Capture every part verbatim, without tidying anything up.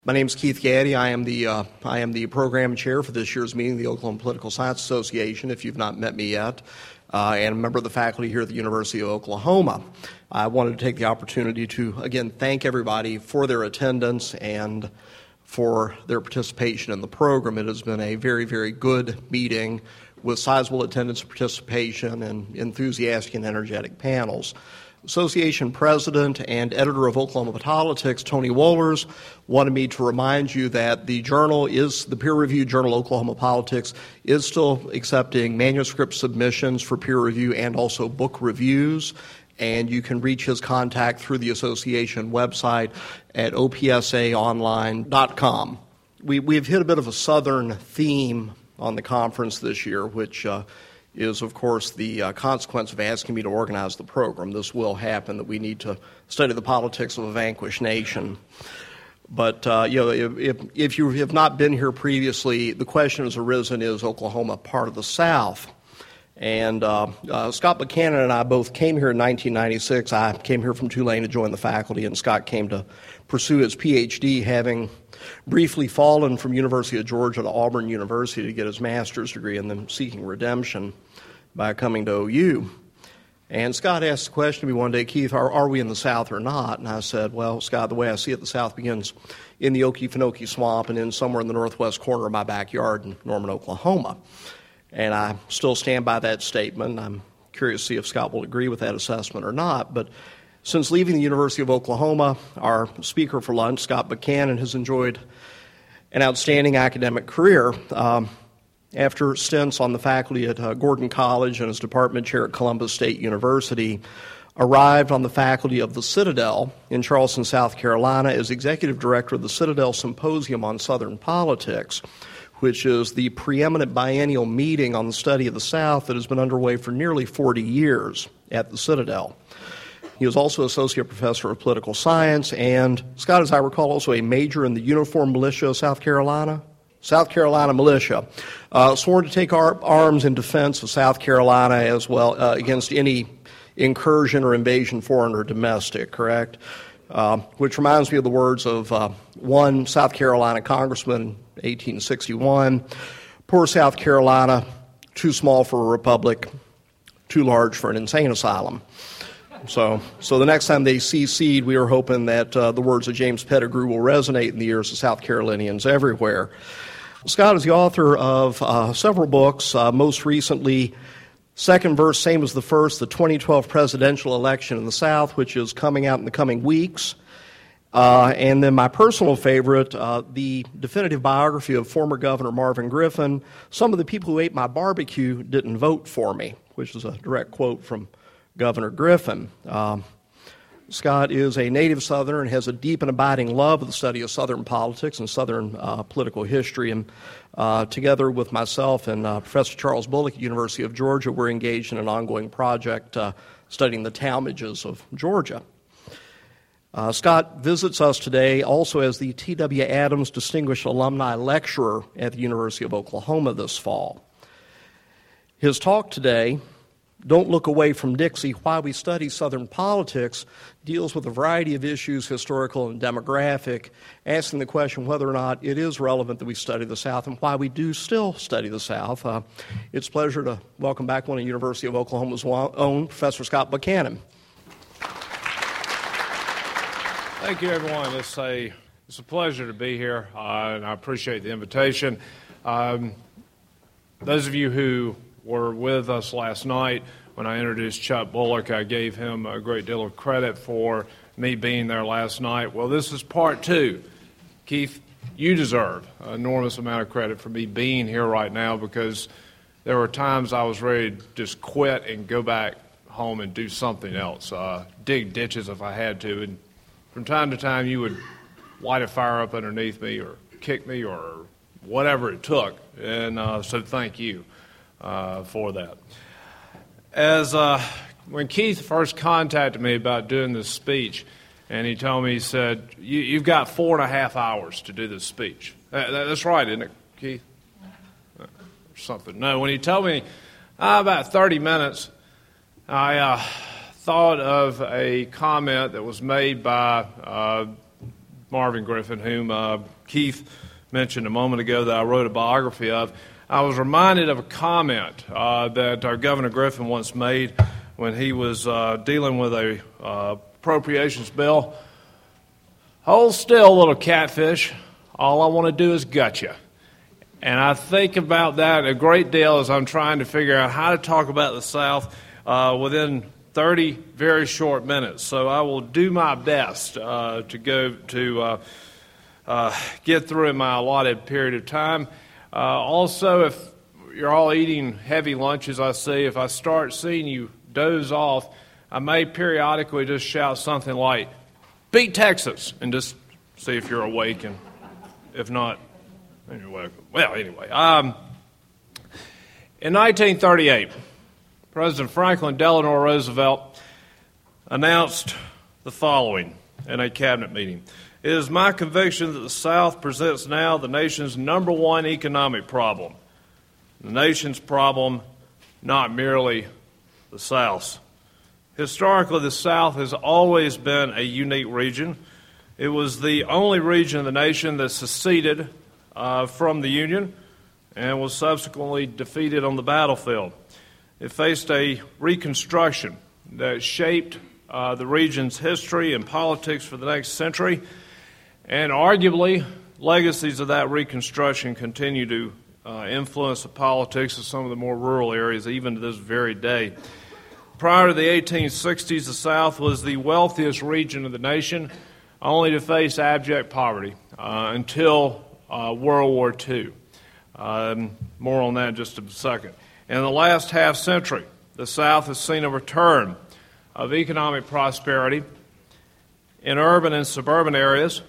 My name is Keith Gaddy. I am the uh, I am the program chair for this year's meeting of the Oklahoma Political Science Association, if you've not met me yet, uh, and a member of the faculty here at the University of Oklahoma. I wanted to take the opportunity to, again, thank everybody for their attendance and for their participation in the program. It has been a very, very good meeting with sizable attendance and participation and enthusiastic and energetic panels. Association President and Editor of Oklahoma Politics, Tony Wohlers, wanted me to remind you that the journal is, the peer-reviewed journal Oklahoma Politics, is still accepting manuscript submissions for peer review and also book reviews, and you can reach his contact through the association website at o p s a online dot com. We, we've hit a bit of a Southern theme on the conference this year, which uh, is, of course, the uh, consequence of asking me to organize the program. This will happen, that we need to study the politics of a vanquished nation. But, uh, you know, if, if you have not been here previously, the question has arisen, is Oklahoma part of the South? And uh, uh, Scott Buchanan and I both came here in nineteen ninety-six. I came here from Tulane to join the faculty, and Scott came to pursue his P H D, having briefly fallen from University of Georgia to Auburn University to get his master's degree and then seeking redemption by coming to O U. And Scott asked the question to me one day, Keith, are, are we in the South or not? And I said, well, Scott, the way I see it, the South begins in the Okefenokee Swamp and in somewhere in the northwest corner of my backyard in Norman, Oklahoma. And I still stand by that statement. I'm curious to see if Scott will agree with that assessment or not. But since leaving the University of Oklahoma, our speaker for lunch, Scott Buchanan, has enjoyed an outstanding academic career. Um, after stints on the faculty at uh, Gordon College and as department chair at Columbus State University, arrived on the faculty of the Citadel in Charleston, South Carolina, as executive director of the Citadel Symposium on Southern Politics, which is the preeminent biennial meeting on the study of the South that has been underway for nearly forty years at the Citadel. He was also associate professor of political science, and Scott, as I recall, also a major in the Uniformed Militia of South Carolina. South Carolina Militia, uh, sworn to take ar- arms in defense of South Carolina as well uh, against any incursion or invasion, foreign or domestic, correct? Uh, which reminds me of the words of uh, one South Carolina congressman in eighteen sixty-one, poor South Carolina, too small for a republic, too large for an insane asylum. So so the next time they secede, we are hoping that uh, the words of James Pettigrew will resonate in the ears of South Carolinians everywhere. Scott is the author of uh, several books, uh, most recently, Second Verse, Same as the First, the twenty twelve presidential election in the South, which is coming out in the coming weeks. Uh, and then my personal favorite, uh, the definitive biography of former Governor Marvin Griffin, Some of the People Who Ate My Barbecue Didn't Vote for Me, which is a direct quote from Governor Griffin. Um, Scott is a native Southerner and has a deep and abiding love of the study of Southern politics and Southern uh, political history. And uh, together with myself and uh, Professor Charles Bullock at University of Georgia, we're engaged in an ongoing project uh, studying the Talmadges of Georgia. Uh, Scott visits us today also as the T W Adams Distinguished Alumni Lecturer at the University of Oklahoma this fall. His talk today, Don't Look Away from Dixie, Why We Study Southern Politics, deals with a variety of issues, historical and demographic, asking the question whether or not it is relevant that we study the South and why we do still study the South. Uh, it's a pleasure to welcome back one of the University of Oklahoma's own, Professor Scott Buchanan. Thank you, everyone. It's a, it's a pleasure to be here, uh, and I appreciate the invitation. Um, those of you who were with us last night, when I introduced Chuck Bullock, I gave him a great deal of credit for me being there last night. Well, this is part two. Keith, you deserve an enormous amount of credit for me being here right now, because there were times I was ready to just quit and go back home and do something else, uh, dig ditches if I had to. And from time to time, you would light a fire up underneath me or kick me or whatever it took. And uh, so thank you uh, for that. As uh, when Keith first contacted me about doing this speech, and he told me, he said, you, you've got four and a half hours to do this speech. That, that's right, isn't it, Keith? Or something. No, when he told me uh, about thirty minutes, I uh, thought of a comment that was made by uh, Marvin Griffin, whom uh, Keith mentioned a moment ago that I wrote a biography of, I was reminded of a comment uh, that our Governor Griffin once made when he was uh, dealing with a uh, appropriations bill. Hold still, little catfish. All I want to do is gut you. And I think about that a great deal as I'm trying to figure out how to talk about the South uh, within thirty very short minutes. So I will do my best uh, to go to uh, uh, get through in my allotted period of time. Uh, also, if you're all eating heavy lunches, I see, if I start seeing you doze off, I may periodically just shout something like, "Beat Texas," and just see if you're awake, and if not, then you're welcome. Well, anyway, um, in nineteen thirty-eight, President Franklin Delano Roosevelt announced the following in a cabinet meeting. "It is my conviction that the South presents now the nation's number one economic problem. The nation's problem, not merely the South's. Historically, the South has always been a unique region. It was the only region of the nation that seceded uh, from the Union and was subsequently defeated on the battlefield. It faced a reconstruction that shaped uh, the region's history and politics for the next century, and arguably, legacies of that reconstruction continue to uh, influence the politics of some of the more rural areas, even to this very day. Prior to the eighteen sixties, the South was the wealthiest region of the nation, only to face abject poverty uh, until uh, World War Two. Um, more on that in just a second. In the last half century, the South has seen a return of economic prosperity in urban and suburban areas.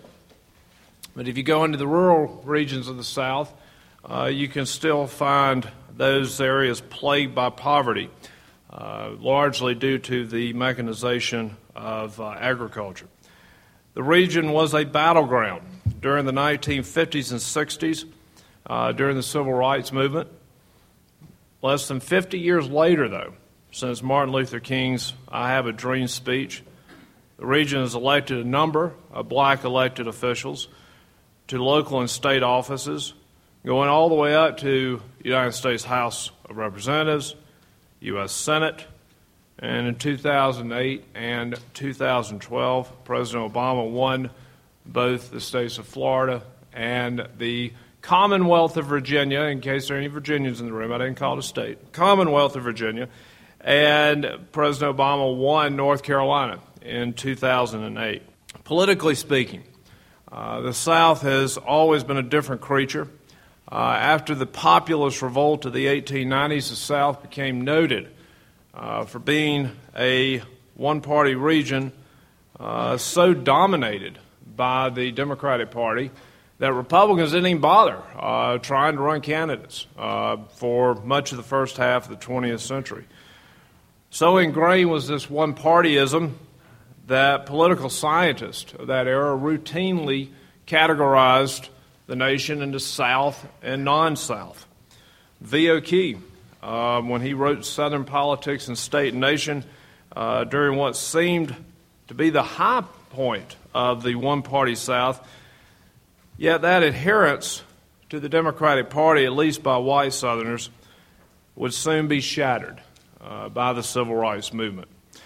But if you go into the rural regions of the South, uh, you can still find those areas plagued by poverty, uh, largely due to the mechanization of uh, agriculture. The region was a battleground during the nineteen fifties and sixties, uh, during the Civil Rights Movement. Less than fifty years later, though, since Martin Luther King's I Have a Dream speech, the region has elected a number of black elected officials to local and state offices, going all the way up to the United States House of Representatives, U S Senate, and in two thousand eight and two thousand twelve, President Obama won both the states of Florida and the Commonwealth of Virginia, in case there are any Virginians in the room, I didn't call it a state, Commonwealth of Virginia, and President Obama won North Carolina in two thousand eight. Politically speaking, uh, the South has always been a different creature. Uh, after the populist revolt of the eighteen nineties, the South became noted uh, for being a one-party region uh, so dominated by the Democratic Party that Republicans didn't even bother uh, trying to run candidates uh, for much of the first half of the twentieth century. So ingrained was this one-partyism that political scientists of that era routinely categorized the nation into South and non-South. V O. Key, uh, when he wrote Southern Politics and State and Nation, uh, during what seemed to be the high point of the one-party South, yet that adherence to the Democratic Party, at least by white Southerners, would soon be shattered uh, by the Civil Rights Movement.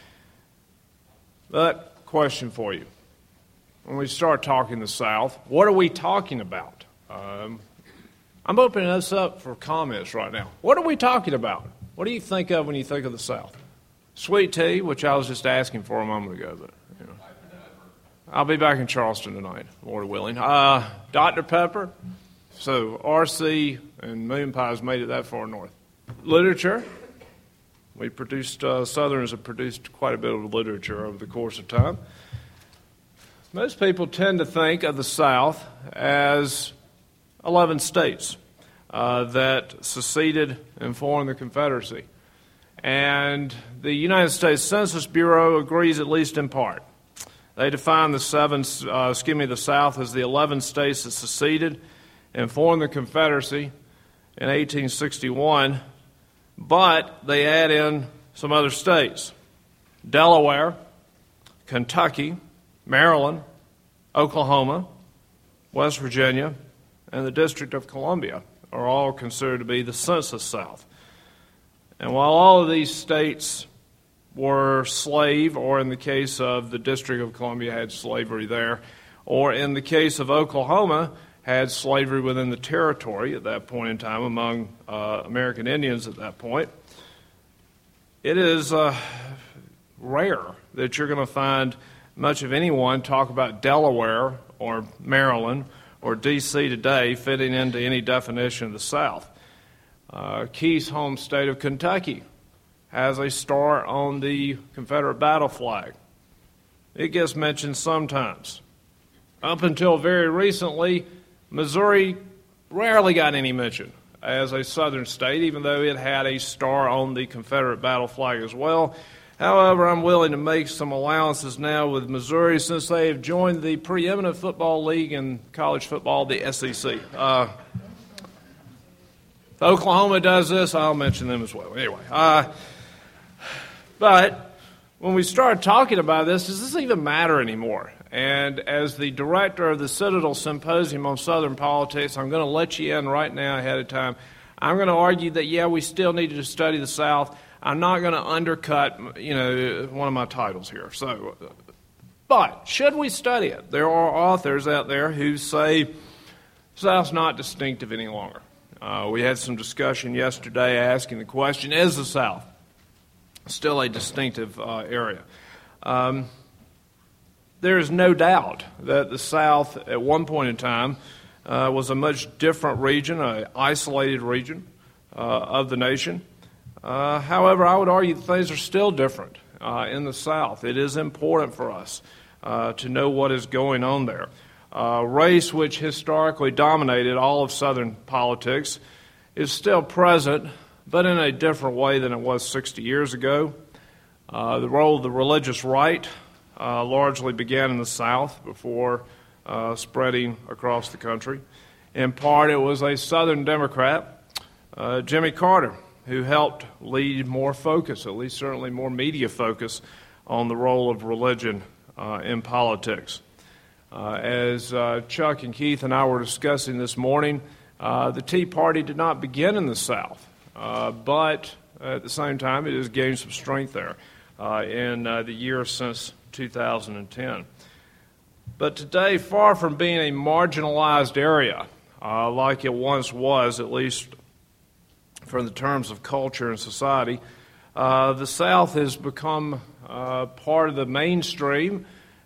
But, question for you. When we start talking the South, what are we talking about? Um, I'm opening this up for comments right now. What are we talking about? What do you think of when you think of the South? Sweet tea, which I was just asking for a moment ago, but you know. I'll be back in Charleston tonight, Lord willing. Uh, Doctor Pepper. So R C and Moon Pies made it that far north. Literature. We produced, uh, Southerners have produced quite a bit of literature over the course of time. Most people tend to think of the South as eleven states uh, that seceded and formed the Confederacy. And the United States Census Bureau agrees at least in part. They define the seven, uh, excuse me, the South as the eleven states that seceded and formed the Confederacy in eighteen sixty-one, but they add in some other states: Delaware, Kentucky, Maryland, Oklahoma, West Virginia, and the District of Columbia are all considered to be the Census South. And while all of these states were slave, or in the case of the District of Columbia had slavery there, or in the case of Oklahoma had slavery within the territory at that point in time among uh, American Indians at that point, it is uh, rare that you're going to find much of anyone talk about Delaware or Maryland or D C today fitting into any definition of the South. Uh, Keith's home state of Kentucky has a star on the Confederate battle flag. It gets mentioned sometimes. Up until very recently, Missouri rarely got any mention as a southern state, even though it had a star on the Confederate battle flag as well. However, I'm willing to make some allowances now with Missouri since they have joined the preeminent football league in college football, the S E C. Uh, if Oklahoma does this, I'll mention them as well. Anyway, uh, but when we started talking about this, does this even matter anymore? And as the director of the Citadel Symposium on Southern Politics, I'm going to let you in right now ahead of time. I'm going to argue that, yeah, we still need to study the South. I'm not going to undercut, you know, one of my titles here. So, but should we study it? There are authors out there who say the South's not distinctive any longer. Uh, we had some discussion yesterday asking the question, is the South still a distinctive uh, area? Um, there is no doubt that the South at one point in time uh, was a much different region, an isolated region uh, of the nation. Uh, however, I would argue that things are still different uh, in the South. It is important for us uh, to know what is going on there. Uh, race, which historically dominated all of Southern politics, is still present, but in a different way than it was sixty years ago. Uh, the role of the religious right uh, largely began in the South before uh, spreading across the country. In part, it was a Southern Democrat, uh, Jimmy Carter, who helped lead more focus, at least certainly more media focus, on the role of religion uh, in politics. Uh, as uh, Chuck and Keith and I were discussing this morning, uh, the Tea Party did not begin in the South, uh, but at the same time it has gained some strength there uh, in uh, the years since two thousand ten. But today, far from being a marginalized area uh, like it once was, at least from the terms of culture and society, uh, the South has become uh, part of the mainstream,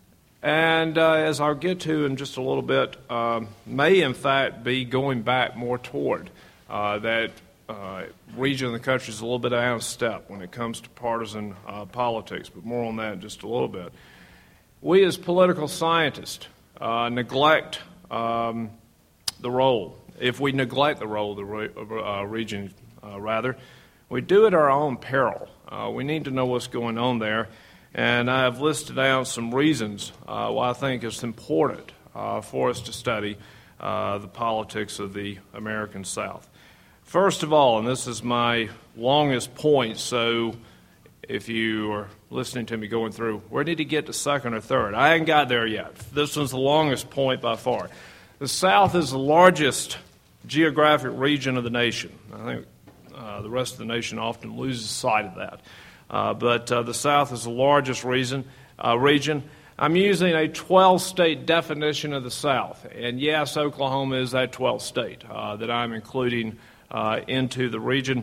and uh, as I'll get to in just a little bit, uh, may in fact be going back more toward uh, that uh, region of the country is a little bit out of step when it comes to partisan uh, politics, but more on that in just a little bit. We as political scientists uh, neglect um, the role. If we neglect the role of the re- uh, region, Uh, rather, we do it at our own peril. Uh, we need to know what's going on there, and I have listed out some reasons uh, why I think it's important uh, for us to study uh, the politics of the American South. First of all, and this is my longest point, so if you are listening to me going through, where did he get to second or third? I ain't got there yet. This one's the longest point by far. The South is the largest geographic region of the nation. I think Uh, the rest of the nation often loses sight of that. Uh, but uh, the South is the largest reason, uh, region. I'm using a twelve-state definition of the South. And yes, Oklahoma is that twelfth state uh, that I'm including uh, into the region.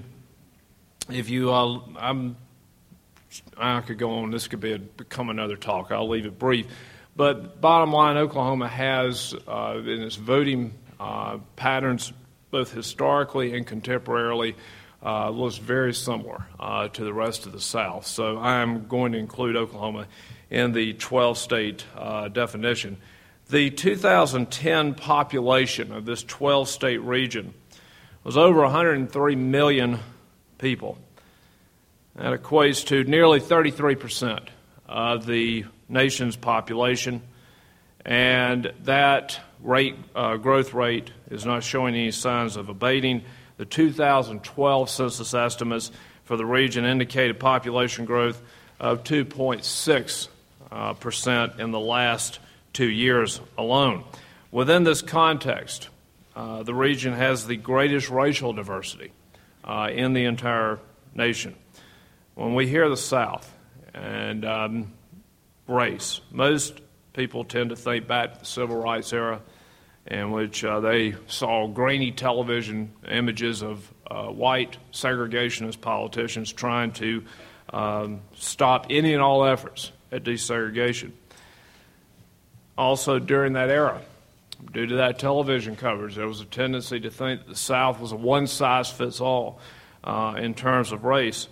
If you, uh, I'm, I could go on. This could be a, become another talk. I'll leave it brief. But bottom line, Oklahoma has, uh, in its voting uh, patterns, both historically and contemporarily, uh, looks very similar uh, to the rest of the South. So I'm going to include Oklahoma in the twelve-state uh, definition. The two thousand ten population of this twelve-state region was over one hundred three million people. That equates to nearly thirty-three percent of the nation's population, and that rate, uh, growth rate is not showing any signs of abating. The two thousand twelve census estimates for the region indicate a population growth of two point six percent uh, in the last two years alone. Within this context, uh, the region has the greatest racial diversity uh, in the entire nation. When we hear the South and um, race, most people tend to think back to the Civil Rights era, in which uh, they saw grainy television images of uh, white segregationist politicians trying to um, stop any and all efforts at desegregation. Also, during that era, due to that television coverage, there was a tendency to think that the South was a one-size-fits-all uh, in terms of race.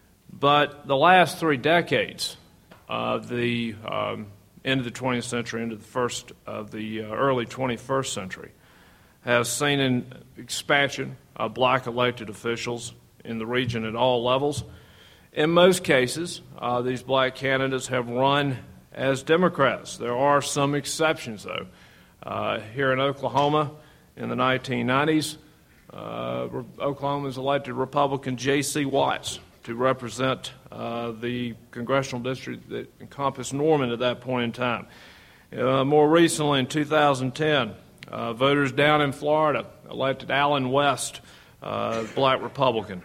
But the last three decades, uh, the um, end of the twentieth century, into the first of the uh, early twenty-first century, has seen an expansion of black elected officials in the region at all levels. In most cases, uh, these black candidates have run as Democrats. There are some exceptions, though. Uh, here in Oklahoma, in the nineteen nineties, uh, Oklahoma has elected Republican J C Watts to represent uh, the congressional district that encompassed Norman at that point in time. Uh, more recently, in two thousand ten, uh, voters down in Florida elected Allen West, uh, black Republican.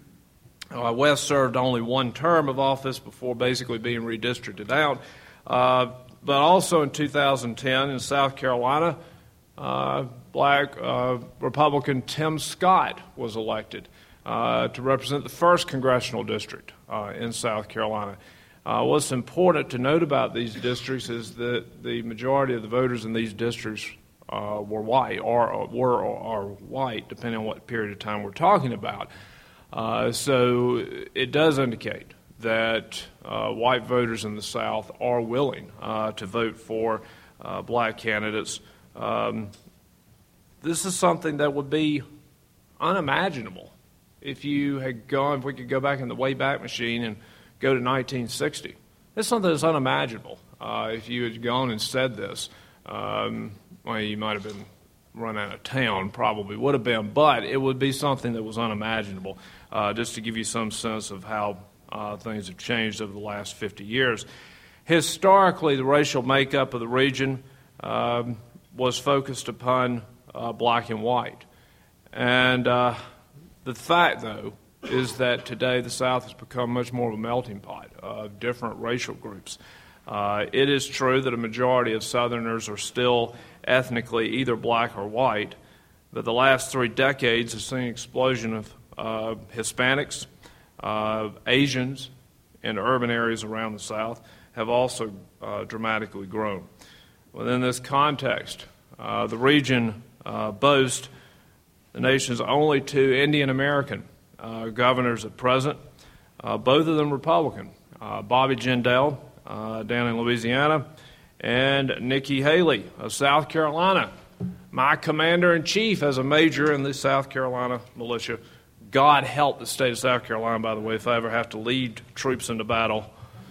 Uh, West served only one term of office before basically being redistricted out. Uh, but also in two thousand ten, in South Carolina, uh, black uh, Republican Tim Scott was elected Uh, to represent the first congressional district uh, in South Carolina. Uh, what's important to note about these districts is that the majority of the voters in these districts uh, were white, or, or were or are white, depending on what period of time we're talking about. Uh, so it does indicate that uh, white voters in the South are willing uh, to vote for uh, black candidates. Um, this is something that would be unimaginable if you had gone, if we could go back in the Wayback Machine and go to nineteen sixty. It's something that's unimaginable. Uh, if you had gone and said this, um, well, you might have been run out of town, probably would have been, but it would be something that was unimaginable, uh, just to give you some sense of how uh, things have changed over the last fifty years. Historically, the racial makeup of the region um, was focused upon uh, black and white. And uh, the fact, though, is that today the South has become much more of a melting pot of different racial groups. Uh, it is true that a majority of Southerners are still ethnically either black or white, but the last three decades have seen an explosion of uh, Hispanics, uh, Asians in urban areas around the South have also uh, dramatically grown. Within this context, uh, the region uh, boasts the nation's only two Indian American uh, governors at present, uh, both of them Republican, uh, Bobby Jindal uh, down in Louisiana, and Nikki Haley of South Carolina, my commander-in-chief as a major in the South Carolina militia. God help the state of South Carolina, by the way, if I ever have to lead troops into battle.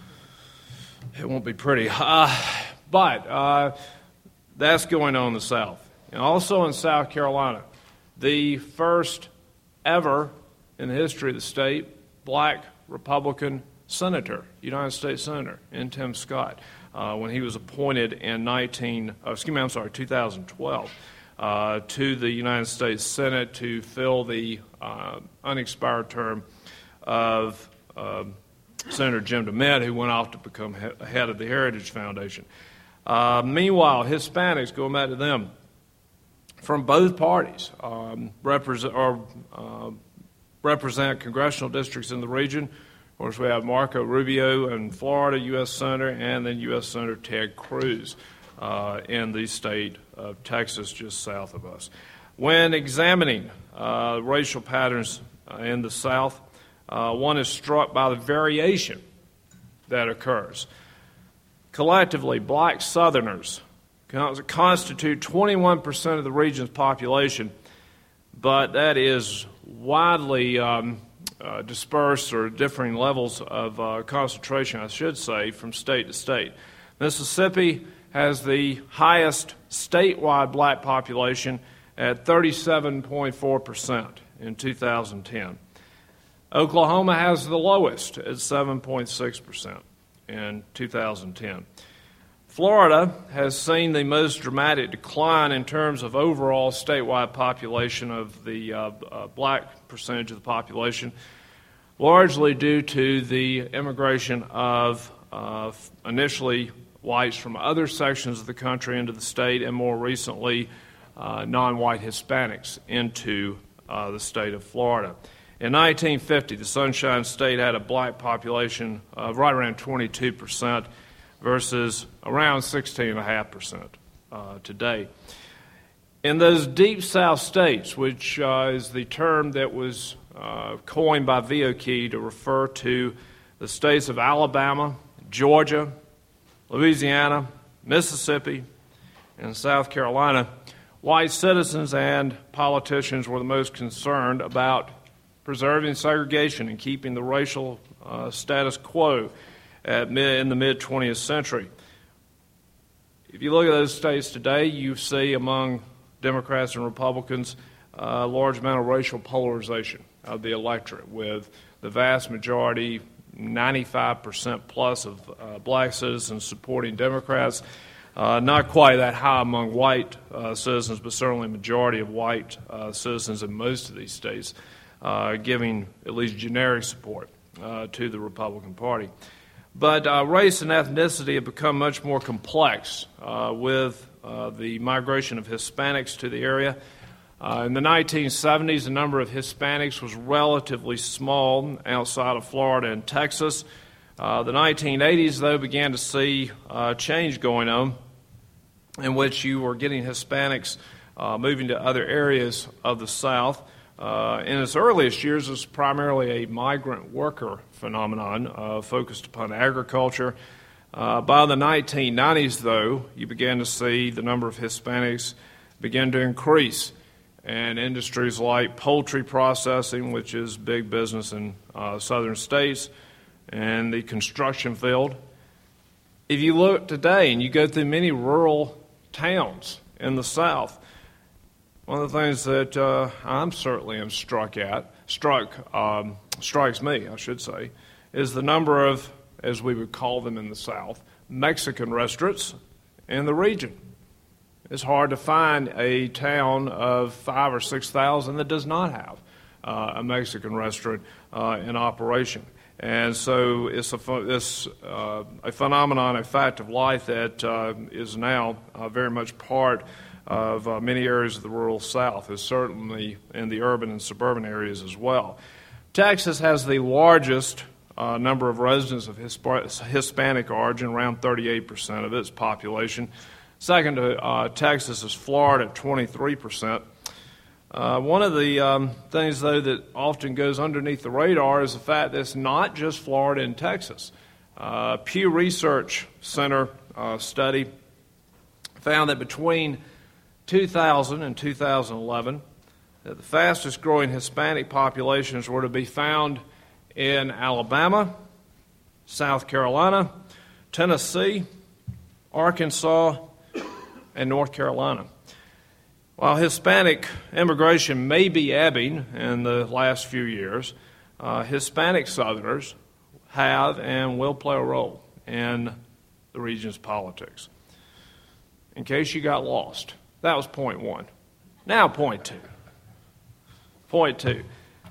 It won't be pretty. Uh, but uh, that's going on in the South. And also in South Carolina, the first ever in the history of the state black Republican senator, United States Senator, in Tim Scott, uh, when he was appointed in nineteen, oh, excuse me, I'm sorry, two thousand twelve, uh, to the United States Senate to fill the uh, unexpired term of uh, Senator Jim DeMint, who went off to become he- head of the Heritage Foundation. Uh, meanwhile, Hispanics, going back to them, from both parties um, represent, or, uh, represent congressional districts in the region. Of course, we have Marco Rubio in Florida, U S Senator, and then U S Senator Ted Cruz uh, in the state of Texas, just south of us. When examining uh, racial patterns uh, in the South, uh, one is struck by the variation that occurs. Collectively, black Southerners constitute twenty-one percent of the region's population, but that is widely um, uh, dispersed, or differing levels of uh, concentration, I should say, from state to state. Mississippi has the highest statewide black population at thirty-seven point four percent in two thousand ten. Oklahoma has the lowest at seven point six percent in two thousand ten. Florida has seen the most dramatic decline in terms of overall statewide population of the uh, uh, black percentage of the population, largely due to the immigration of uh, initially whites from other sections of the country into the state, and more recently uh, non-white Hispanics into uh, the state of Florida. In nineteen fifty, the Sunshine State had a black population of right around twenty-two percent versus around sixteen point five percent uh, today. In those deep South states, which uh, is the term that was uh, coined by Vioki to refer to the states of Alabama, Georgia, Louisiana, Mississippi, and South Carolina, white citizens and politicians were the most concerned about preserving segregation and keeping the racial uh, status quo at mid, in the mid-twentieth century. If you look at those states today, you see among Democrats and Republicans uh, a large amount of racial polarization of the electorate, with the vast majority, ninety-five percent plus of uh, black citizens supporting Democrats. Uh, not quite that high among white uh, citizens, but certainly a majority of white uh, citizens in most of these states uh, giving at least generic support uh, to the Republican Party. But uh, race and ethnicity have become much more complex uh, with uh, the migration of Hispanics to the area. Uh, in the nineteen seventies, the number of Hispanics was relatively small outside of Florida and Texas. Uh, the nineteen eighties, though, began to see uh, change going on, in which you were getting Hispanics uh, moving to other areas of the South. Uh, in its earliest years, it was primarily a migrant worker phenomenon uh, focused upon agriculture. Uh, by the nineteen nineties, though, you began to see the number of Hispanics begin to increase, and industries like poultry processing, which is big business in uh, southern states, and the construction field. If you look today and you go through many rural towns in the South, one of the things that uh, I'm certainly am struck at, struck, um, strikes me, I should say, is the number of, as we would call them in the South, Mexican restaurants in the region. It's hard to find a town of five or six thousand that does not have uh, a Mexican restaurant uh, in operation. And so it's a, it's, uh, a phenomenon, a fact of life that uh, is now uh, very much part of uh, many areas of the rural South, is certainly in the urban and suburban areas as well. Texas has the largest uh, number of residents of Hisp- Hispanic origin, around thirty-eight percent of its population. Second to uh, Texas is Florida at twenty-three percent. Uh, one of the um, things, though, that often goes underneath the radar is the fact that it's not just Florida and Texas. Uh, Pew Research Center uh, study found that between two thousand and two thousand eleven, that the fastest growing Hispanic populations were to be found in Alabama, South Carolina, Tennessee, Arkansas, and North Carolina. While Hispanic immigration may be ebbing in the last few years, uh, Hispanic Southerners have and will play a role in the region's politics. In case you got lost, that was point one. Now point two. Point two.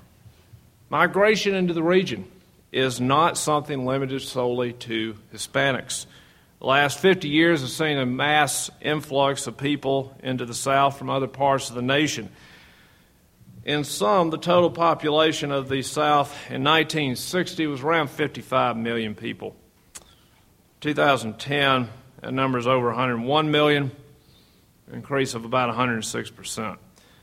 Migration into the region is not something limited solely to Hispanics. The last fifty years have seen a mass influx of people into the South from other parts of the nation. In sum, the total population of the South in nineteen sixty was around fifty-five million people. two thousand ten, that number is over one hundred one million, an increase of about one hundred six percent.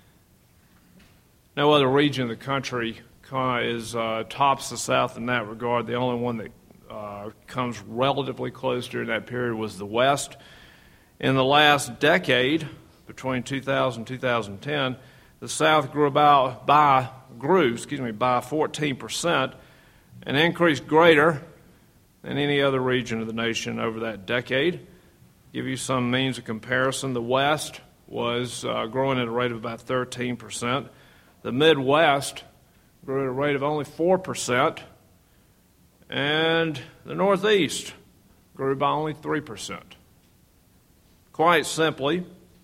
No other region of the country is uh, tops the South in that regard. The only one that Uh, comes relatively close during that period was the West. In the last decade, between two thousand and two thousand ten, the South grew about by grew, excuse me, by fourteen percent, an increase greater than any other region of the nation over that decade. Give you some means of comparison. The West was uh, growing at a rate of about thirteen percent. The Midwest grew at a rate of only four percent. And the Northeast grew by only three percent Quite simply,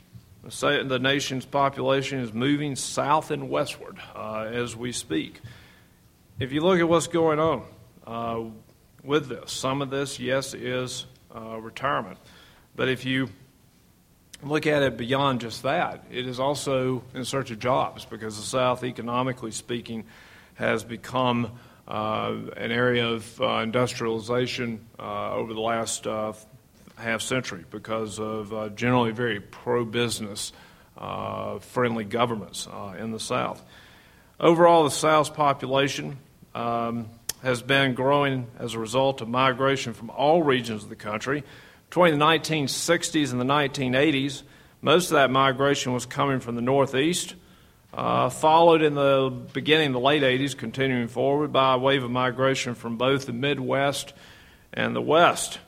the nation's population is moving south and westward uh, as we speak. If you look at what's going on uh, with this, some of this, yes, is uh, retirement. But if you look at it beyond just that, it is also in search of jobs, because the South, economically speaking, has become uh, an area of uh, industrialization uh, over the last uh, half century because of uh, generally very pro-business, uh, friendly governments uh, in the South. Overall, the South's population um, has been growing as a result of migration from all regions of the country. Between the nineteen sixties and the nineteen eighties, most of that migration was coming from the Northeast, uh, followed in the beginning of the late eighties, continuing forward, by a wave of migration from both the Midwest and the West.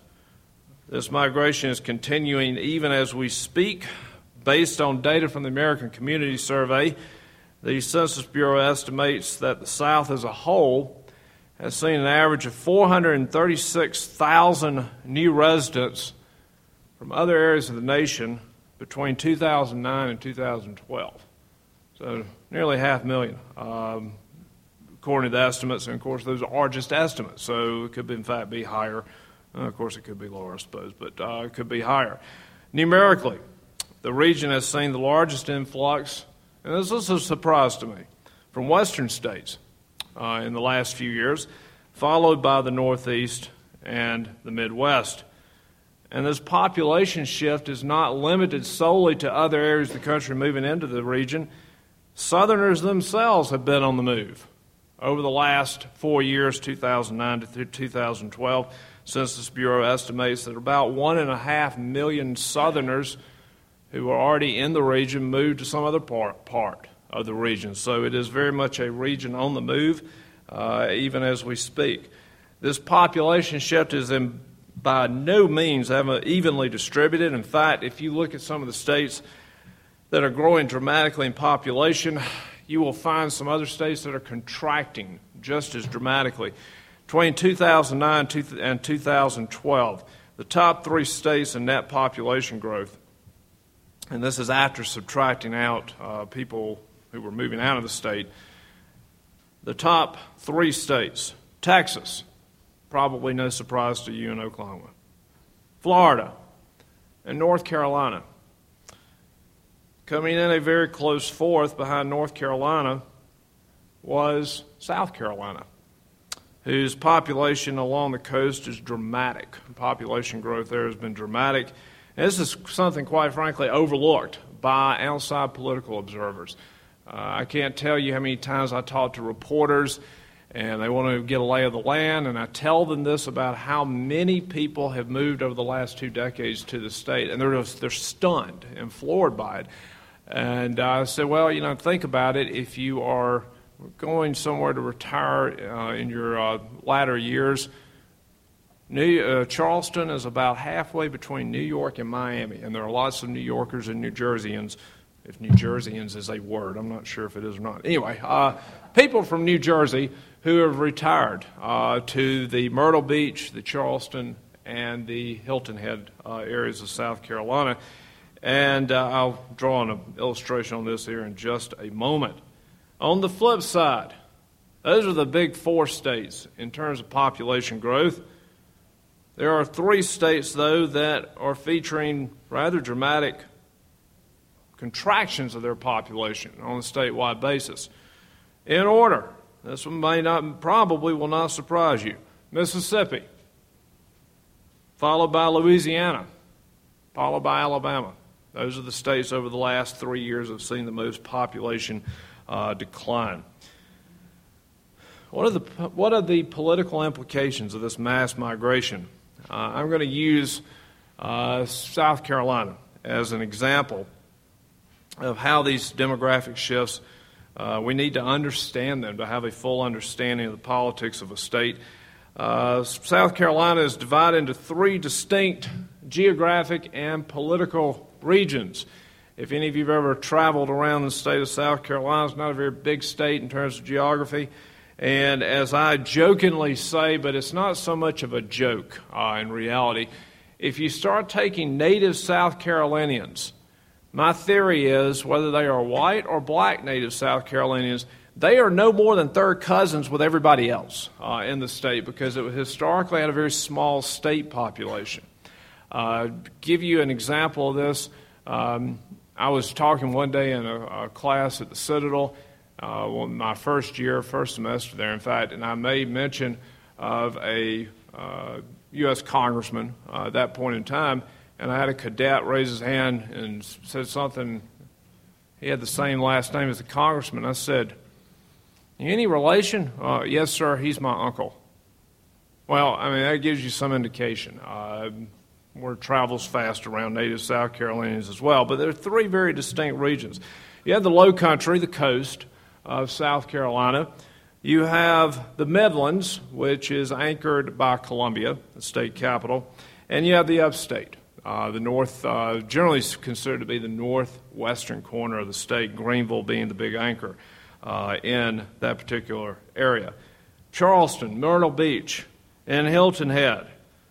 This migration is continuing even as we speak. Based on data from the American Community Survey, the Census Bureau estimates that the South as a whole has seen an average of four hundred thirty-six thousand new residents from other areas of the nation between two thousand nine and two thousand twelve. So nearly half a million, um, according to the estimates. And, of course, those are just estimates, so it could, in fact, be higher. Uh, of course, it could be lower, I suppose, but uh, it could be higher. Numerically, the region has seen the largest influx, and this is a surprise to me, from western states uh, in the last few years, followed by the Northeast and the Midwest. And this population shift is not limited solely to other areas of the country moving into the region. Southerners themselves have been on the move. Over the last four years, two thousand nine to two thousand twelve, Census Bureau estimates that about one and a half million Southerners who are already in the region moved to some other part, part of the region. So it is very much a region on the move, uh, even as we speak. This population shift is in, by no means evenly distributed. In fact, if you look at some of the states that are growing dramatically in population, you will find some other states that are contracting just as dramatically. Between two thousand nine and two thousand twelve, the top three states in net population growth, and this is after subtracting out uh, people who were moving out of the state, the top three states, Texas, probably no surprise to you in Oklahoma, Florida, and North Carolina. Coming in a very close fourth behind North Carolina was South Carolina, whose population along the coast is dramatic. Population growth there has been dramatic. And this is something, quite frankly, overlooked by outside political observers. Uh, I can't tell you how many times I talk to reporters and they want to get a lay of the land, and I tell them this about how many people have moved over the last two decades to the state, and they're just, they're stunned and floored by it. And I said, well, you know, think about it. If you are going somewhere to retire uh, in your uh, latter years, New, uh, Charleston is about halfway between New York and Miami, and there are lots of New Yorkers and New Jerseyans, if New Jerseyans is a word. I'm not sure if it is or not. Anyway, uh, people from New Jersey who have retired uh, to the Myrtle Beach, the Charleston, and the Hilton Head uh, areas of South Carolina. And uh, I'll draw an illustration on this here in just a moment. On the flip side, those are the big four states in terms of population growth. There are three states, though, that are featuring rather dramatic contractions of their population on a statewide basis. In order, this one may not, probably will not surprise you. Mississippi, followed by Louisiana, followed by Alabama. Those are the states over the last three years that have seen the most population uh, decline. What are the what are the political implications of this mass migration? Uh, I'm going to use uh, South Carolina as an example of how these demographic shifts, uh, we need to understand them to have a full understanding of the politics of a state. Uh, South Carolina is divided into three distinct geographic and political regions. If any of you have ever traveled around the state of South Carolina, it's not a very big state in terms of geography. And as I jokingly say, but it's not so much of a joke uh, in reality, if you start taking native South Carolinians, my theory is, whether they are white or black native South Carolinians, they are no more than third cousins with everybody else uh, in the state, because it historically had a very small state population. Uh, give you an example of this. Um, I was talking one day in a, a class at the Citadel, uh, well, my first year, first semester there, in fact, and I made mention of a uh, U S congressman uh, at that point in time, and I had a cadet raise his hand and said something. He had the same last name as the congressman. I said, "Any relation?" Uh, "Yes, sir, he's my uncle." Well, I mean, that gives you some indication. Uh, word travels fast around native South Carolinians as well, but there are three very distinct regions. You have the low country, the coast of South Carolina. You have the Midlands, which is anchored by Columbia, the state capital, and you have the upstate, uh, the north, uh, generally considered to be the northwestern corner of the state, Greenville being the big anchor uh, in that particular area. Charleston, Myrtle Beach, and Hilton Head.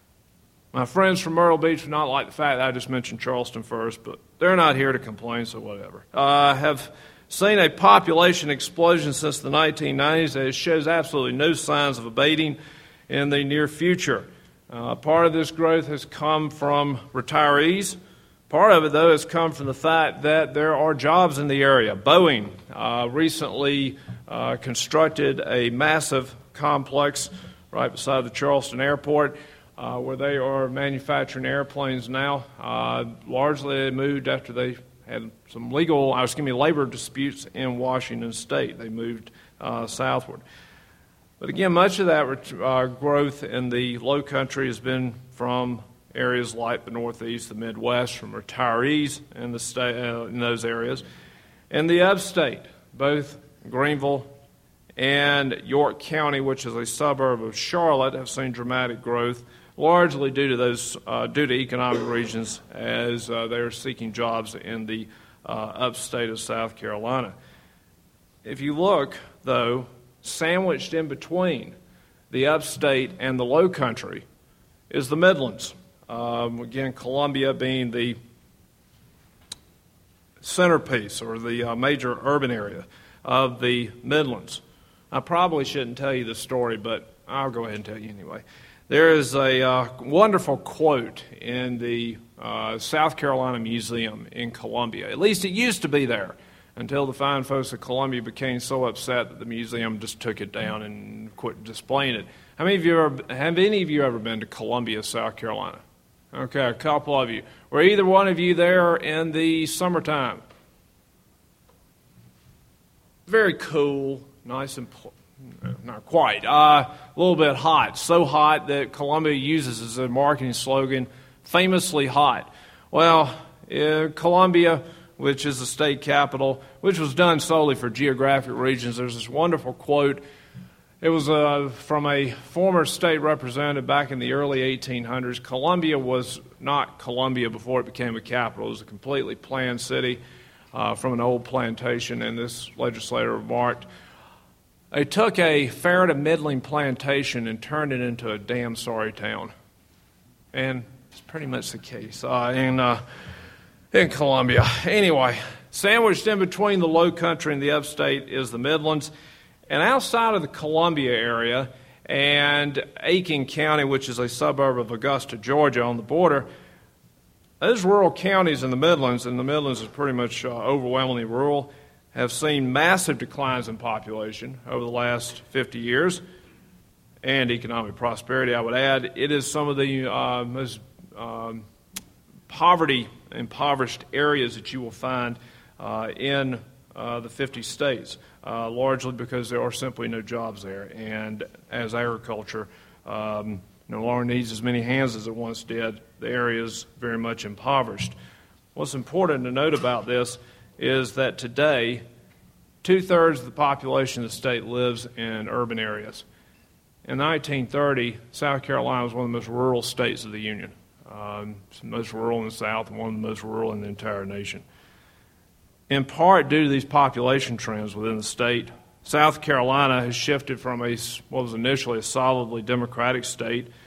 My friends from Myrtle Beach would not like the fact that I just mentioned Charleston first, but they're not here to complain, so whatever. Uh, have seen a population explosion since the nineteen nineties that shows absolutely no signs of abating in the near future. Uh, part of this growth has come from retirees. Part of it, though, has come from the fact that there are jobs in the area. Boeing uh, recently uh, constructed a massive complex right beside the Charleston Airport, Uh, where they are manufacturing airplanes now. Uh, largely they moved after they had some legal, uh, excuse me, labor disputes in Washington State. They moved uh, southward. But again, much of that uh, growth in the low country has been from areas like the Northeast, the Midwest, from retirees in, the state, uh, in those areas. And the upstate, both Greenville and York County, which is a suburb of Charlotte, have seen dramatic growth, largely due to those uh, due to economic regions as uh, they are seeking jobs in the uh, upstate of South Carolina. If you look, though, sandwiched in between the upstate and the low country is the Midlands. Um, again, Columbia being the centerpiece or the uh, major urban area of the Midlands. I probably shouldn't tell you this story, but I'll go ahead and tell you anyway. There is a uh, wonderful quote in the uh, South Carolina Museum in Columbia. At least it used to be there until the fine folks at Columbia became so upset that the museum just took it down and quit displaying it. How many of you ever, have any of you ever been to Columbia, South Carolina? Okay, a couple of you. Were either one of you there in the summertime? Very cool, nice and pl- Not quite. Uh, a little bit hot. So hot that Columbia uses as a marketing slogan, famously hot. Well, uh, Columbia, which is the state capital, which was done solely for geographic regions, there's this wonderful quote. It was uh, from a former state representative back in the early eighteen hundreds. Columbia was not Columbia before it became a capital. It was a completely planned city uh, from an old plantation, and this legislator remarked, "They took a fair to middling plantation and turned it into a damn sorry town." And it's pretty much the case uh, in, uh, in Columbia. Anyway, sandwiched in between the low country and the upstate is the Midlands. And outside of the Columbia area and Aiken County, which is a suburb of Augusta, Georgia, on the border, those rural counties in the Midlands, and the Midlands is pretty much uh, overwhelmingly rural, have seen massive declines in population over the last fifty years, and economic prosperity, I would add. It is some of the uh, most um, poverty-impoverished areas that you will find uh, in uh, the fifty states, uh, largely because there are simply no jobs there, and as agriculture um, no longer needs as many hands as it once did, the area is very much impoverished. What's important to note about this is that today, two-thirds of the population of the state lives in urban areas. In nineteen thirty, South Carolina was one of the most rural states of the Union. Um, it's the most rural in the South and one of the most rural in the entire nation. In part due to these population trends within the state, South Carolina has shifted from a, what was initially a solidly Democratic state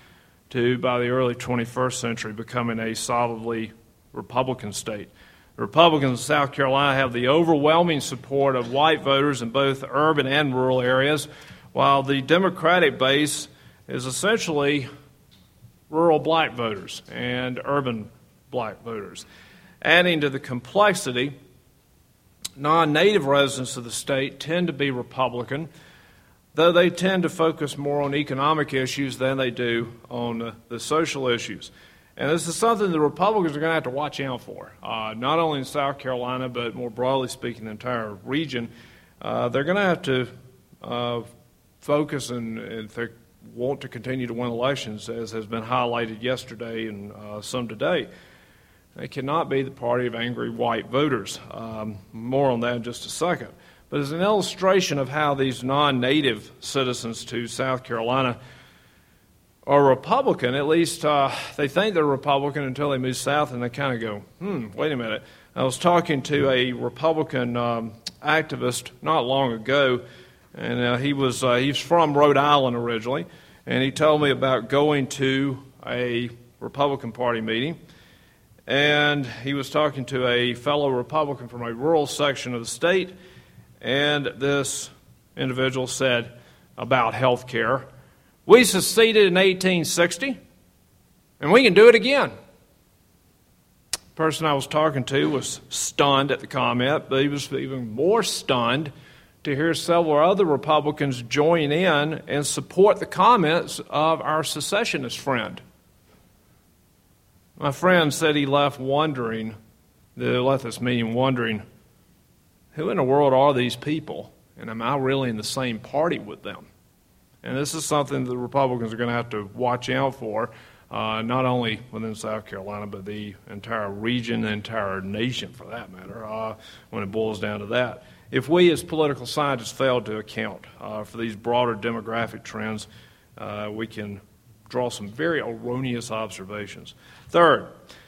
to, by the early twenty-first century, becoming a solidly Republican state. The Republicans in South Carolina have the overwhelming support of white voters in both urban and rural areas, while the Democratic base is essentially rural black voters and urban black voters. Adding to the complexity, non-native residents of the state tend to be Republican, though they tend to focus more on economic issues than they do on uh, the social issues. And this is something the Republicans are going to have to watch out for, uh, not only in South Carolina, but more broadly speaking, the entire region. Uh, they're going to have to uh, focus and, and if they want to continue to win elections, as has been highlighted yesterday and uh, some today. They cannot be the party of angry white voters. Um, more on that in just a second. But as an illustration of how these non-native citizens to South Carolina are Republican, at least uh, they think they're Republican until they move south and they kind of go, hmm, wait a minute. I was talking to a Republican um, activist not long ago, and uh, he was uh, he's from Rhode Island originally, and he told me about going to a Republican Party meeting, and he was talking to a fellow Republican from a rural section of the state, and this individual said about health care, "We seceded in eighteen sixty, and we can do it again." The person I was talking to was stunned at the comment, but he was even more stunned to hear several other Republicans join in and support the comments of our secessionist friend. My friend said he left wondering, they left this meeting wondering, who in the world are these people, and am I really in the same party with them? And this is something the Republicans are going to have to watch out for, uh, not only within South Carolina, but the entire region, the entire nation for that matter, uh, when it boils down to that. If we as political scientists fail to account uh, for these broader demographic trends, uh, we can draw some very erroneous observations. Third,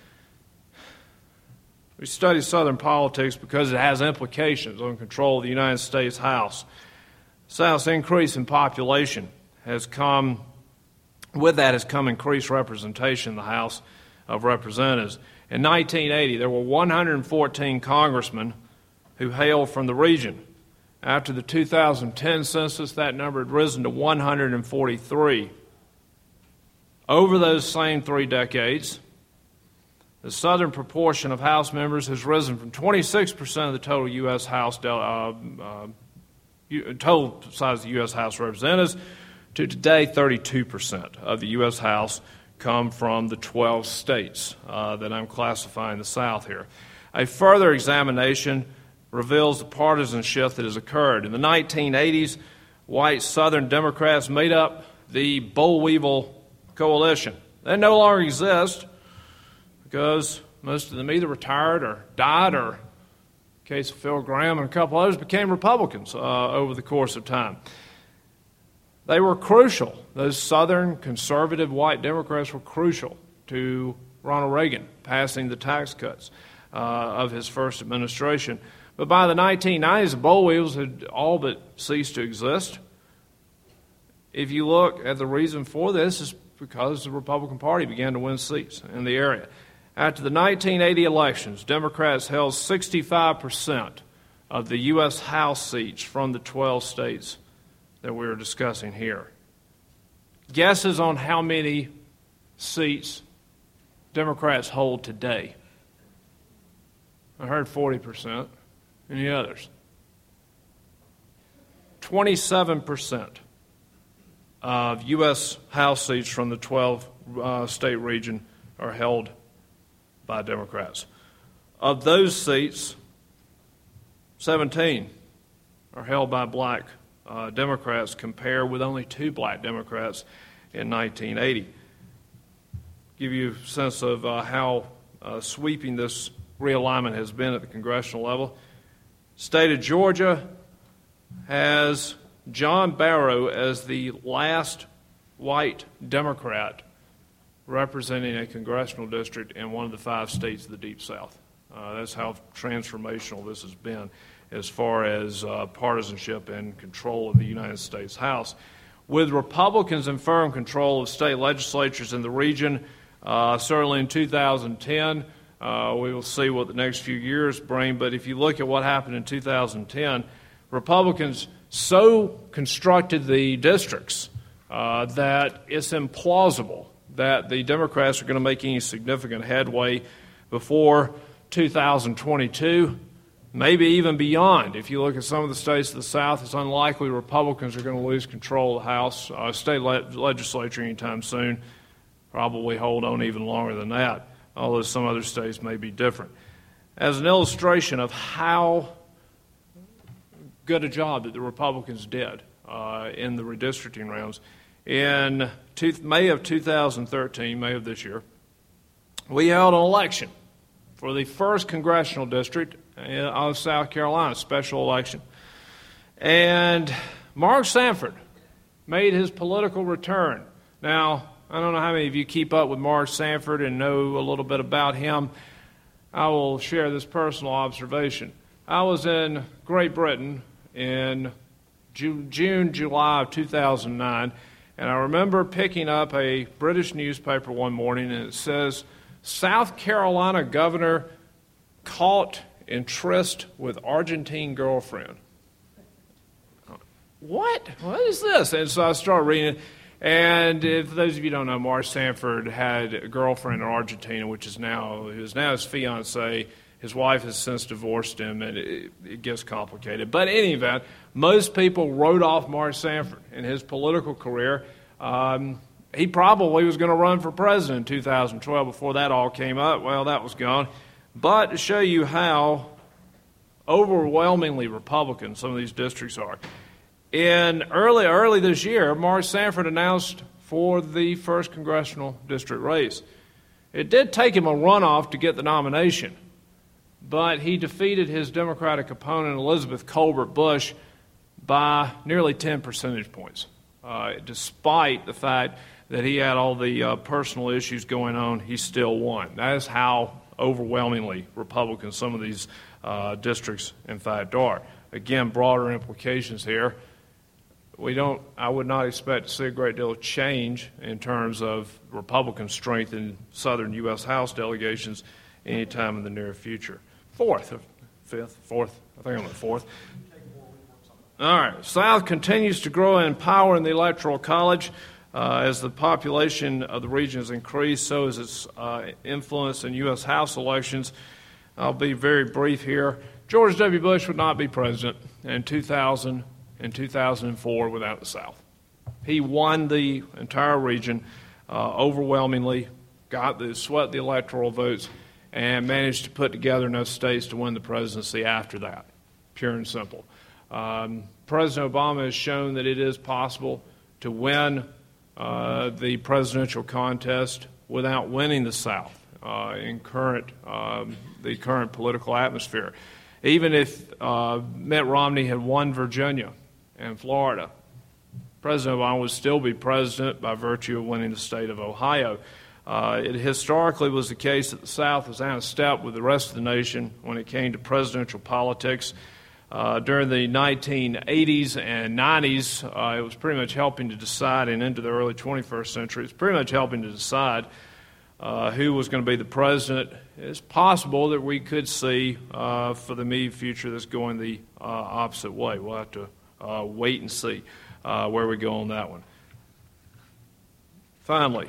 we study Southern politics because it has implications on control of the United States House. South's increase in population has come, with that has come increased representation in the House of Representatives. In nineteen eighty, there were one hundred fourteen congressmen who hailed from the region. After the two thousand ten census, that number had risen to one hundred forty-three. Over those same three decades, the southern proportion of House members has risen from twenty-six percent of the total U S House uh, uh, total size of the U S House of Representatives to today thirty-two percent of the U S House come from the twelve states uh, that I'm classifying the South here. A further examination reveals the partisan shift that has occurred. In the nineteen eighties, white Southern Democrats made up the Boll-Weevil coalition. They no longer exist because most of them either retired or died, or in the case of Phil Gramm and a couple others, became Republicans uh, over the course of time. They were crucial. Those Southern conservative white Democrats were crucial to Ronald Reagan passing the tax cuts uh, of his first administration. But by the nineteen nineties, the Boll-Weevils had all but ceased to exist. If you look at the reason for this, is because the Republican Party began to win seats in the area. After the nineteen eighty elections, Democrats held sixty-five percent of the U S House seats from the twelve states that we are discussing here. Guesses on how many seats Democrats hold today? I heard forty percent. Any others? twenty-seven percent of U S House seats from the twelve uh, state region are held by Democrats. Of those seats, seventeen are held by black uh, Democrats, compared with only two black Democrats in nineteen eighty. Give you a sense of uh, how uh, sweeping this realignment has been at the congressional level. State of Georgia has John Barrow as the last white Democrat representing a congressional district in one of the five states of the Deep South. Uh, that's how transformational this has been as far as uh, partisanship and control of the United States House. With Republicans in firm control of state legislatures in the region, uh, certainly in two thousand ten, uh, we will see what the next few years bring. But if you look at what happened in two thousand ten, Republicans so constructed the districts uh, that it's implausible that the Democrats are going to make any significant headway before two thousand twenty-two, maybe even beyond. If you look at some of the states of the South, it's unlikely Republicans are going to lose control of the House, uh, state le- legislature anytime soon. Probably hold on even longer than that, although some other states may be different. As an illustration of how good a job that the Republicans did uh, in the redistricting rounds, in two, May of two thousand thirteen, May of this year, we held an election for the first congressional district of South Carolina, special election. And Mark Sanford made his political return. Now, I don't know how many of you keep up with Mark Sanford and know a little bit about him. I will share this personal observation. I was in Great Britain in June, July of two thousand nine, and I remember picking up a British newspaper one morning, and it says, South Carolina governor caught in tryst with Argentine girlfriend. What? What is this? And so I started reading it. And if those of you who don't know, Mark Sanford had a girlfriend in Argentina, which is now, is now his fiancée. His wife has since divorced him, and it, it gets complicated. But in any event, most people wrote off Mark Sanford in his political career. Um, he probably was going to run for president in two thousand twelve before that all came up. Well, that was gone. But to show you how overwhelmingly Republican some of these districts are, in early early this year, Mark Sanford announced for the first congressional district race. It did take him a runoff to get the nomination, but he defeated his Democratic opponent, Elizabeth Colbert Bush, by nearly ten percentage points, uh, despite the fact that he had all the uh, personal issues going on. He still won. That is how overwhelmingly Republican some of these uh, districts, in fact, are. Again, broader implications here. We don't. I would not expect to see a great deal of change in terms of Republican strength in southern U S House delegations anytime in the near future. Fourth, fifth, fourth. I think I'm the fourth. All right. South continues to grow in power in the Electoral College. Uh, as the population of the region has increased, so has its uh, influence in U S House elections. I'll be very brief here. George W. Bush would not be president in two thousand and two thousand four without the South. He won the entire region uh, overwhelmingly, got the sweat the electoral votes, and managed to put together enough states to win the presidency after that, pure and simple. Um, President Obama has shown that it is possible to win uh, the presidential contest without winning the South uh, in current um, the current political atmosphere. Even if uh, Mitt Romney had won Virginia and Florida, President Obama would still be president by virtue of winning the state of Ohio. Uh, it historically was the case that the South was out of step with the rest of the nation when it came to presidential politics. Uh, during the nineteen eighties and nineties, uh, it was pretty much helping to decide, and into the early twenty-first century, it's pretty much helping to decide uh, who was going to be the president. It's possible that we could see uh, for the immediate future this going the uh, opposite way. We'll have to uh, wait and see uh, where we go on that one. Finally,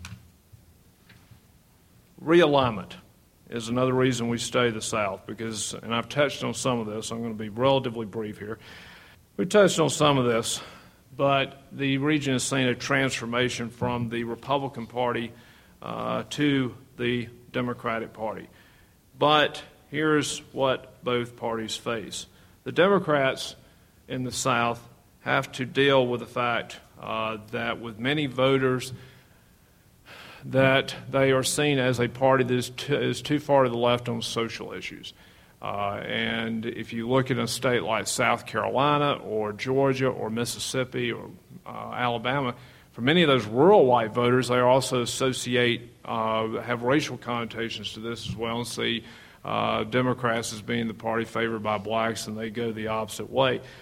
realignment is another reason we stay the South, because, and I've touched on some of this, I'm going to be relatively brief here. We touched on some of this, but the region has seen a transformation from the Republican Party uh, to the Democratic Party. But here's what both parties face. The Democrats in the South have to deal with the fact uh, that with many voters that they are seen as a party that is too, is too far to the left on social issues. Uh, and if you look at a state like South Carolina or Georgia or Mississippi or uh, Alabama, for many of those rural white voters, they also associate, uh, have racial connotations to this as well, and see uh, Democrats as being the party favored by blacks, and they go the opposite way.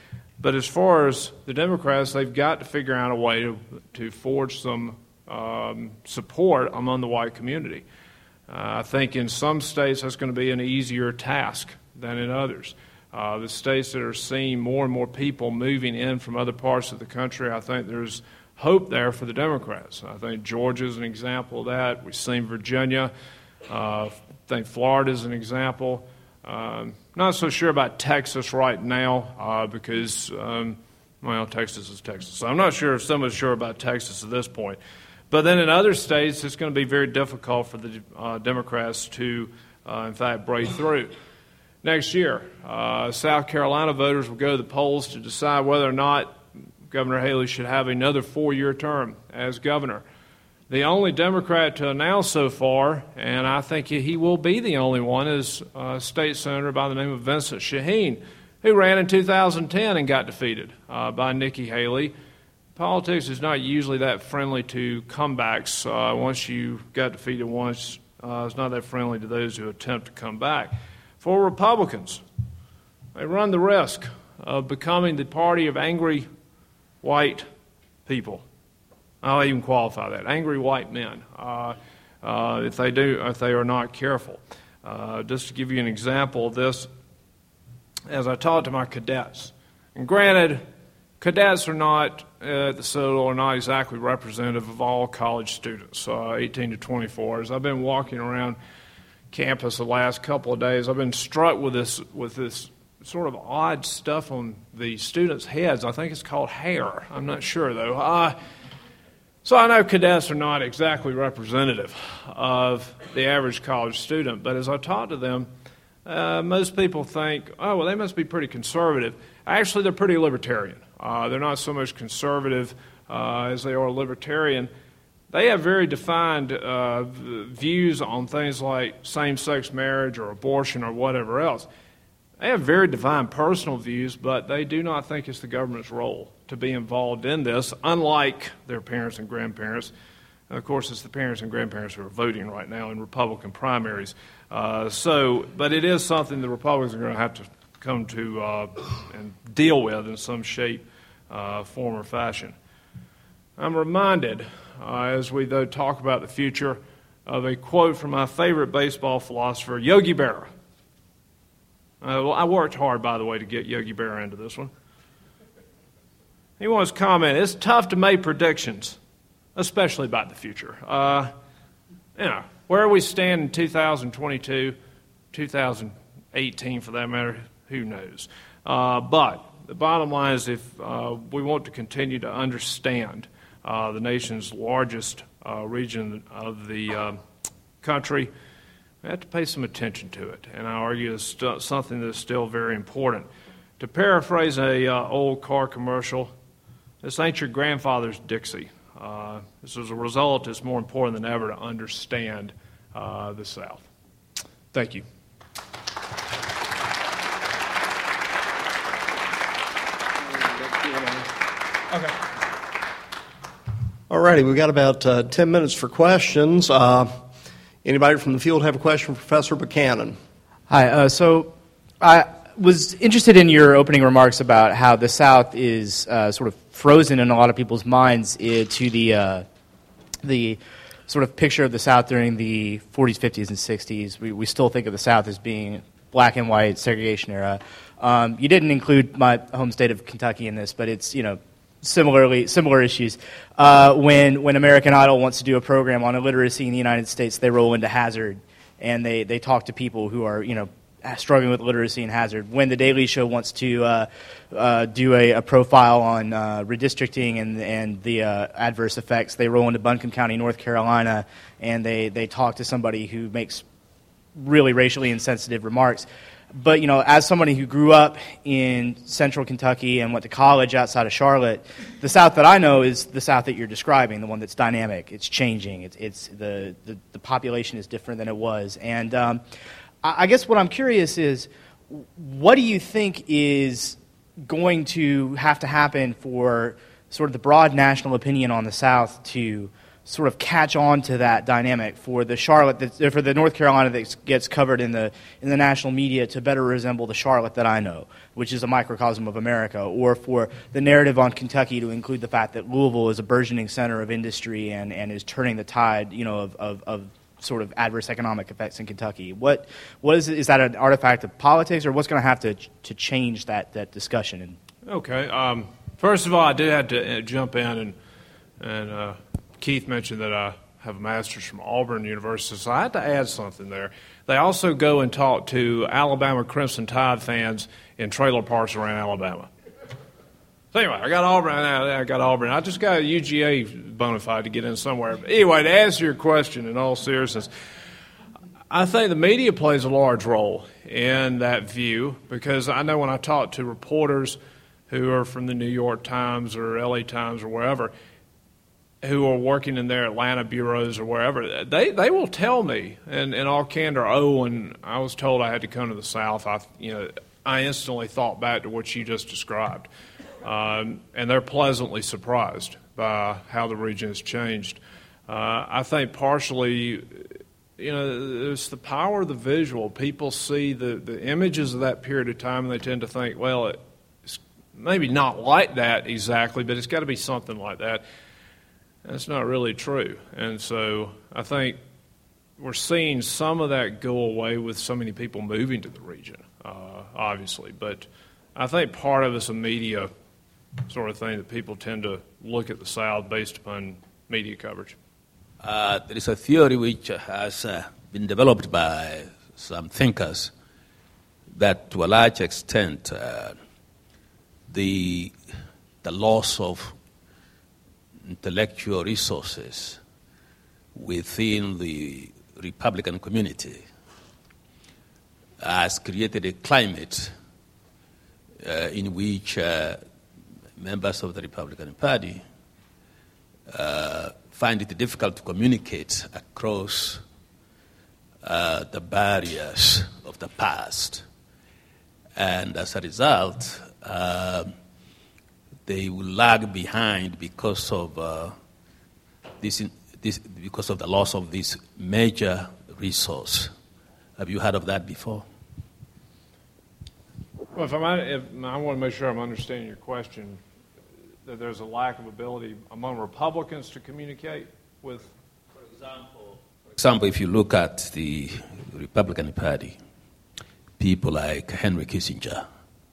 But as far as the Democrats, they've got to figure out a way to, to forge some um, support among the white community. Uh, I think in some states that's going to be an easier task than in others. Uh, the states that are seeing more and more people moving in from other parts of the country, I think there's hope there for the Democrats. I think Georgia is an example of that. We've seen Virginia. Uh, I think Florida is an example. Um, not so sure about Texas right now uh, because, um, well, Texas is Texas. So I'm not sure if someone's sure about Texas at this point. But then in other states, it's going to be very difficult for the uh, Democrats to, uh, in fact, break through. Next year, uh, South Carolina voters will go to the polls to decide whether or not Governor Haley should have another four-year term as governor. The only Democrat to announce so far, and I think he will be the only one, is a state senator by the name of Vincent Shaheen, who ran in two thousand ten and got defeated uh, by Nikki Haley. Politics is not usually that friendly to comebacks. Uh, once you got defeated once, uh, it's not that friendly to those who attempt to come back. For Republicans, they run the risk of becoming the party of angry white people. I'll even qualify that, angry white men, uh, uh, if they do, if they are not careful. Uh, just to give you an example of this, as I talked to my cadets, and granted, cadets are not, uh, at the Citadel, are not exactly representative of all college students, uh, eighteen to twenty-four. As I've been walking around campus the last couple of days, I've been struck with this, with this sort of odd stuff on the students' heads. I think it's called hair. I'm not sure, though. Uh, so I know cadets are not exactly representative of the average college student, but as I talk to them, uh, most people think, oh, well, they must be pretty conservative. Actually, they're pretty libertarian. Uh, they're not so much conservative uh, as they are libertarian. They have very defined uh, views on things like same-sex marriage or abortion or whatever else. They have very defined personal views, but they do not think it's the government's role to be involved in this, unlike their parents and grandparents. And of course, it's the parents and grandparents who are voting right now in Republican primaries. Uh, so, but it is something the Republicans are going to have to come to uh, and deal with in some shape, uh, form, or fashion. I'm reminded, uh, as we though talk about the future, of a quote from my favorite baseball philosopher, Yogi Berra. Uh, well, I worked hard, by the way, to get Yogi Berra into this one. He wants to comment, it's tough to make predictions, especially about the future. Uh, you know, where we stand in two thousand twenty-two, two thousand eighteen for that matter, who knows? Uh, but the bottom line is if uh, we want to continue to understand uh, the nation's largest uh, region of the uh, country, we have to pay some attention to it, and I argue it's st- something that's still very important. To paraphrase a uh, old car commercial, this ain't your grandfather's Dixie. Uh, as a result, it's more important than ever to understand uh, the South. Thank you. Okay. All righty, we've got about uh, ten minutes for questions. Uh, anybody from the field have a question for Professor Buchanan? Hi. Uh, so I was interested in your opening remarks about how the South is uh, sort of frozen in a lot of people's minds uh, to the uh, the sort of picture of the South during the forties, fifties, and sixties. We, we still think of the South as being black and white segregation era. Um, you didn't include my home state of Kentucky in this, but it's, you know, similarly similar issues. Uh, when when American Idol wants to do a program on illiteracy in the United States, they roll into Hazard, and they, they talk to people who are, you know, struggling with literacy and Hazard. When The Daily Show wants to uh, uh, do a, a profile on uh, redistricting and and the uh, adverse effects, they roll into Buncombe County, North Carolina, and they, they talk to somebody who makes really racially insensitive remarks. But, you know, as somebody who grew up in central Kentucky and went to college outside of Charlotte, the South that I know is the South that you're describing, the one that's dynamic. It's changing. It's, it's the, the, the population is different than it was. And um, I, I guess what I'm curious is, what do you think is going to have to happen for sort of the broad national opinion on the South to sort of catch on to that dynamic for the Charlotte, that, for the North Carolina that gets covered in the in the national media to better resemble the Charlotte that I know, which is a microcosm of America, or for the narrative on Kentucky to include the fact that Louisville is a burgeoning center of industry and, and is turning the tide, you know, of, of, of sort of adverse economic effects in Kentucky. What what is is that an artifact of politics, or what's going to have to to change that that discussion? Okay. Um, first of all, I did have to jump in and and. Uh, Keith mentioned that I have a master's from Auburn University, so I had to add something there. They also go and talk to Alabama Crimson Tide fans in trailer parks around Alabama. So anyway, I got Auburn. I got Auburn. I just got a U G A bona fide to get in somewhere. But anyway, to answer your question in all seriousness, I think the media plays a large role in that view, because I know when I talk to reporters who are from the New York Times or L A Times or wherever, who are working in their Atlanta bureaus or wherever, they, they will tell me, and in all candor, oh, when I was told I had to come to the South, I you know I instantly thought back to what you just described, um, and they're pleasantly surprised by how the region has changed. Uh, I think partially, you know, it's the power of the visual. People see the, the images of that period of time, and they tend to think, well, it's maybe not like that exactly, but it's got to be something like that. That's not really true. And so I think we're seeing some of that go away with so many people moving to the region, uh, obviously. But I think part of it's a media sort of thing that people tend to look at the South based upon media coverage. Uh, there is a theory which has uh, been developed by some thinkers that to a large extent uh, the the loss of intellectual resources within the Republican community has created a climate uh, in which uh, members of the Republican Party uh, find it difficult to communicate across uh, the barriers of the past. And as a result, uh, they will lag behind because of uh, this, this, because of the loss of this major resource. Have you heard of that before? Well, if I might, if, I want to make sure I'm understanding your question. That there's a lack of ability among Republicans to communicate with. For example, for example, if you look at the Republican Party, people like Henry Kissinger,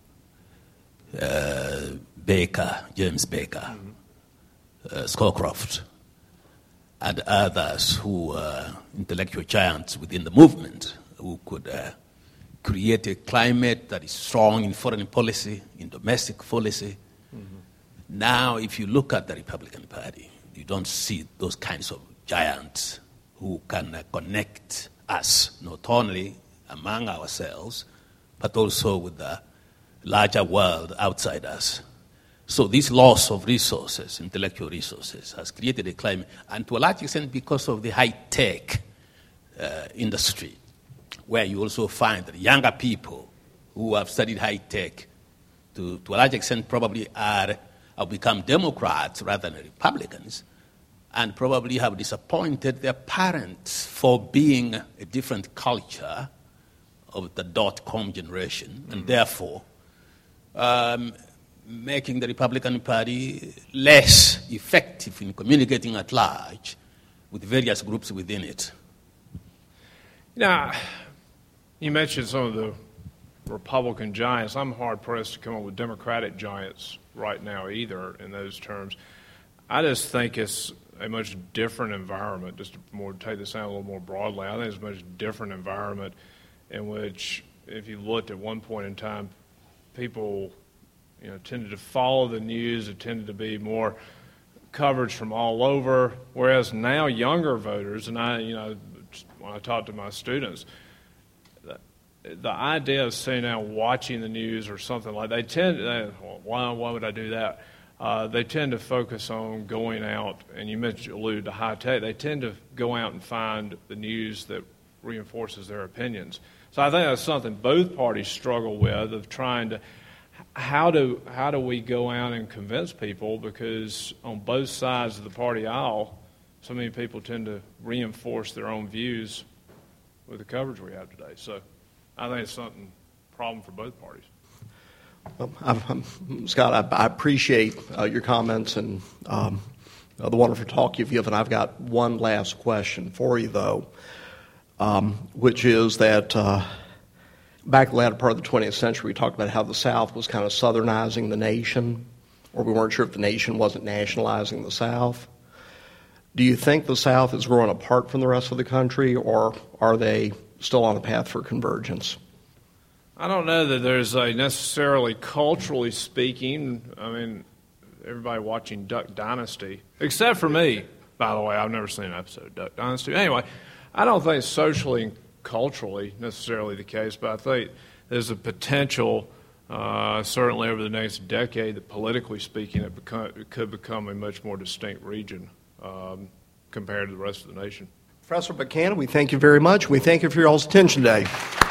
uh, Baker, James Baker, mm-hmm. uh, Scowcroft, and others who are intellectual giants within the movement who could uh, create a climate that is strong in foreign policy, in domestic policy. Mm-hmm. Now, if you look at the Republican Party, you don't see those kinds of giants who can uh, connect us, not only among ourselves, but also with the larger world outside us. So this loss of resources, intellectual resources, has created a climate, and to a large extent because of the high-tech uh, industry, where you also find that younger people who have studied high-tech, to, to a large extent probably are have become Democrats rather than Republicans, and probably have disappointed their parents for being a different culture of the dot-com generation, mm-hmm. and therefore um, making the Republican Party less effective in communicating at large with various groups within it. Now, you mentioned some of the Republican giants. I'm hard-pressed to come up with Democratic giants right now either in those terms. I just think it's a much different environment, just to more take this out a little more broadly. I think it's a much different environment in which, if you looked at one point in time, people you know, tended to follow the news. It tended to be more coverage from all over, whereas now younger voters, and I, you know, when I talk to my students, the, the idea of sitting down watching the news or something like that, they tend to, they, why, why would I do that? Uh, they tend to focus on going out, and you mentioned alluded to high tech, they tend to go out and find the news that reinforces their opinions. So I think that's something both parties struggle with, of trying to, how do, how do we go out and convince people, because on both sides of the party aisle, so many people tend to reinforce their own views with the coverage we have today. So I think it's something problem for both parties. Well, I'm, I'm, Scott, I, I appreciate uh, your comments and um, uh, the wonderful talk you've given. I've got one last question for you, though, um, which is that uh, back in the latter part of the twentieth century, we talked about how the South was kind of southernizing the nation, or we weren't sure if the nation wasn't nationalizing the South. Do you think the South is growing apart from the rest of the country, or are they still on a path for convergence? I don't know that there's a necessarily culturally speaking, I mean, everybody watching Duck Dynasty, except for me, by the way. I've never seen an episode of Duck Dynasty. Anyway, I don't think socially and culturally necessarily the case, but I think there's a potential, uh, certainly over the next decade, that politically speaking, it, become, it could become a much more distinct region um, compared to the rest of the nation. Professor Buchanan, we thank you very much. We thank you for your all's attention today.